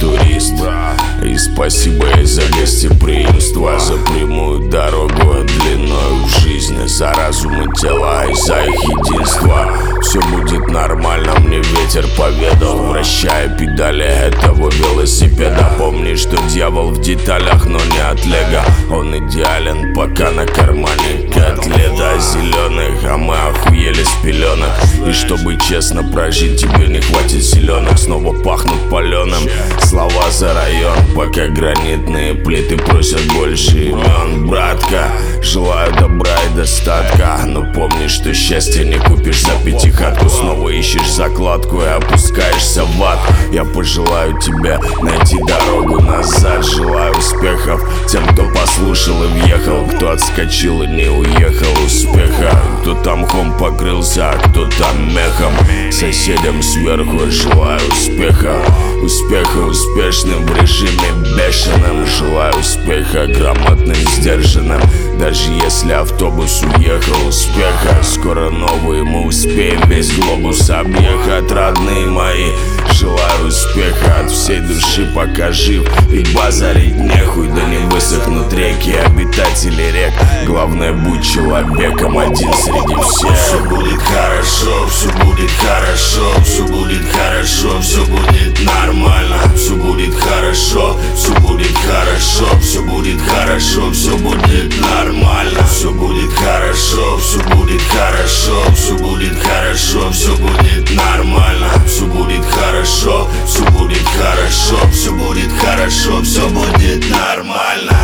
турист. И спасибо ей за гостеприимство, за прямую дорогу длиною в жизнь, за разум и тела и за их единство. Все будет нормально, мне ветер поведал, вращая педали этого велосипеда. Помни, что дьявол в деталях, но не от лего. Он идеален, пока на кармане котлета зеленых, а мы охуели с пеленок. И чтобы честно прожить, тебе не хватит зеленок. Снова пахнут паленым слова за район, пока гранитные плиты просят больше имен. Братка, желаю добра и достатка, но помни, что счастье не купишь за пятихатку. Снова ищешь закладку и опускаешься в ад. Я пожелаю тебе найти дорогу назад. Желаю успехов тем, кто послушал и въехал, кто отскочил и не уехал. Успеха, кто-то мхом покрылся, а кто-то мехом. Соседям сверху желаю успеха. Успеха успешным в режиме бешеным. Желаю успеха грамотным, сдержанным. Даже если автобус уехал, успеха. Скоро новый мы успеем весь глобус объехать, родные мои. Желаю успеха от всей души, пока жив. И базарить нехуй, да не высохнут реки обитатели рек. Главное, будь человеком один среди всех. Все будет хорошо, все будет хорошо, все будет хорошо, все будет нормально. Все будет хорошо, все будет хорошо, все будет хорошо, все будет нормально. Все будет хорошо, все будет хорошо, все будет хорошо, все будет нормально. Все будет хорошо, все будет хорошо, все будет хорошо, все будет нормально.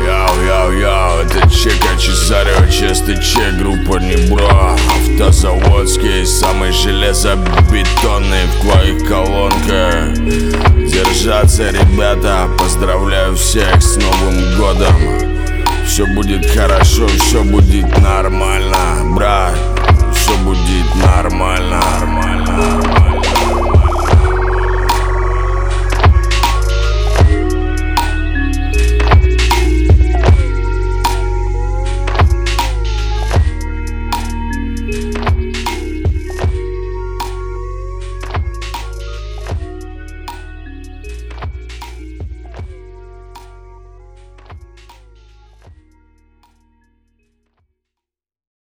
Йоу, это Чека Чезарева, чистый чек, группа Небро. Автозаводский, самый железобетонный в твоих колонках. Держаться, ребята, поздравляю всех с Новым годом. Все будет хорошо, все будет нормально, брат. Все будет нормально.